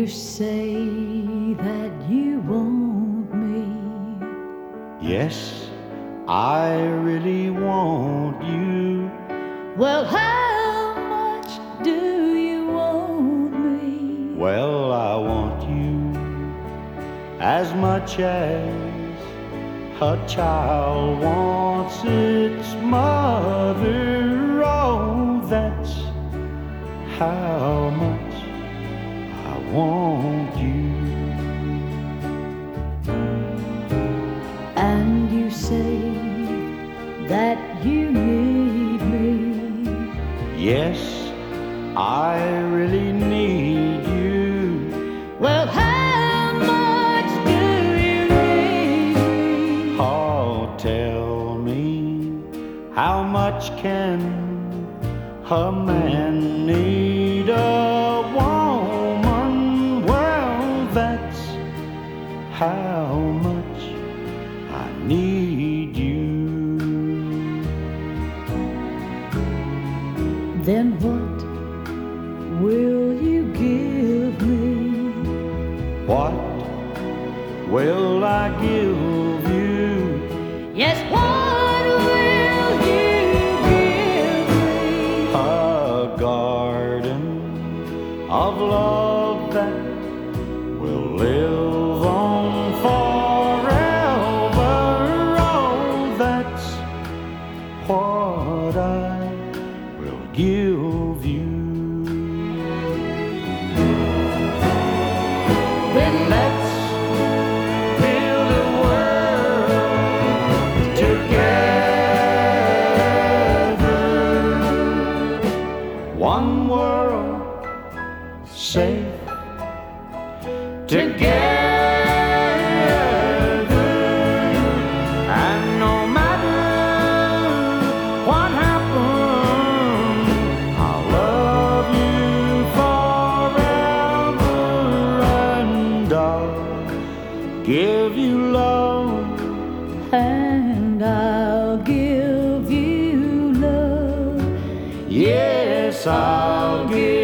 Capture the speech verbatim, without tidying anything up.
You say that you want me. Yes, I really want you. Well, how much do you want me? Well, I want you as much as a child wants its mother. Oh, that's how much I want you. And you say that you need me. Yes, I really need you. Well, how much do you need me? Oh, tell me, how much can a man need a woman? Well, that's how much I need you. Then what will you give me? What will I give you? Yes, what will you give me? A garden of love that will live on forever. Oh, that's what I will give you. Then let's build a world together. One world safe together. And no matter what happens, I'll love you forever. And I'll give you love. And I'll give you love. Yes, I'll give